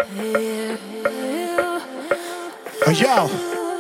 Yo,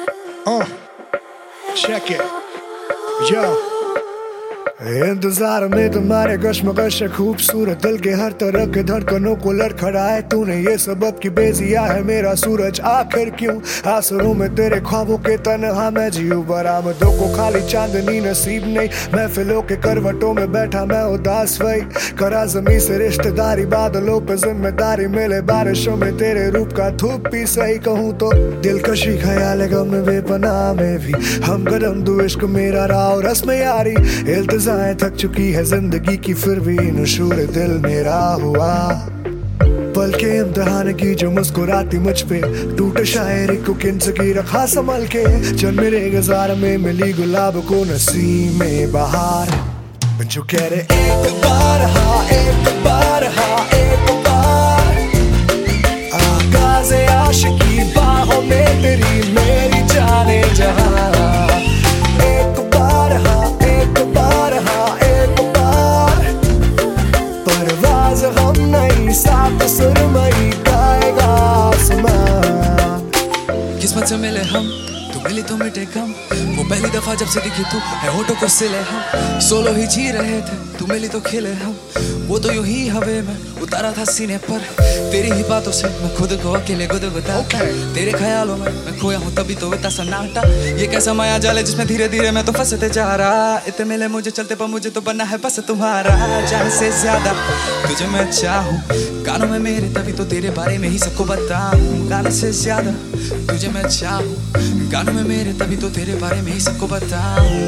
check it. Yo. इंतजार में तुम्हारे कश्मकश खूबसूरत दिल के हर तरह के धड़कनों को लड़खड़ाए तूने ये सबब की बेजिया है मेरा सूरज आखिर क्यों आसरों में तेरे ख्वाबों के तन्हा मैं जीऊं बरामदों को खाली चांदनी नसीब नहीं महफिलों के करवटों में बैठा मैं उदास वही करा जमी से रिश्तेदारी बादलों पे जिम्मेदारी मिले बारिशों में तेरे रूप का धूप भी सही कहूँ तो दिलकशी ख्याल गम में बेपनाह में भी हम कदम दो इश्क मेरा राव रस्म यारी इल्तिजाएं थक चुकी है जिंदगी की फिर भी नशूर दिल मेरा हुआ पल के इम्तिहान की जो मुस्कुराती मुझ पे टूटे शायरी को किंच की रखा संभल के चल मेरे गुजार में मिली गुलाब को नसीम में बहार जो कह रहे एक बार हाँ एक बार हाँ एक बार आगाज़ आशिकी बाहों में तेरी मेरी जाने जहां एक बार हाँ एक बार हाँ एक बार परवाज़ हम नहीं साथ सुरमई गाएगा आसमान किस्मत से मिले हम तू मिली तो मिटे कम वो पहली दफा जब से दिखी तू है होठों को सिले हम सोलो ही जी रहे थे तू मिली तो खिले हम वो तो यूं ही हवे में उतारा था सीने पर तेरी ही बातों से मैं खुद को अकेले गुदगुदाता तेरे ख्यालों में मैं खोया हूँ तभी तो इतना सन्नाटा ये कैसा माया जाल है जिसमें धीरे धीरे मैं तो फंसते जा रहा इतने मिले मुझे चलते पर मुझे तो बनना है बस तुम्हारा जान से ज्यादा तुझे मैं चाहूँ गानों में मेरे तभी तो तेरे बारे में ही सबको बताऊँ गाने से ज्यादा तुझे मैं चाहूँ गानों में मेरे तभी तो तेरे बारे में ही सबको बताऊँ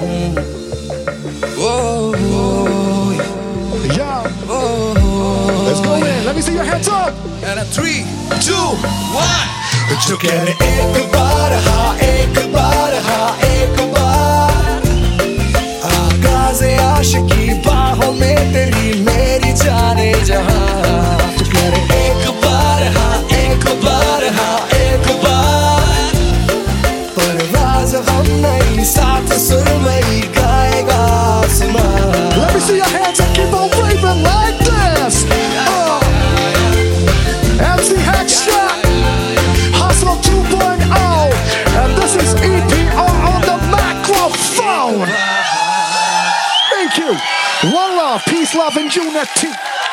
Let's go in, let me see your hands up. And a 3, 2, 1 जो कह रहे एक बार हाँ एक बार हाँ एक बार आगाज़ आशिकी बाहों में तेरी मेरी जाने जहां जो कह रहे एक बार हाँ एक बार हाँ एक बार परवाज़ हम नहीं साथ सुरमई गाएगा आसमान Let me see your hands and keep on waving like this. MC Hextra, Hustle 2.0, and this is EPR on the microphone. Thank you. One love, peace, love, and unity.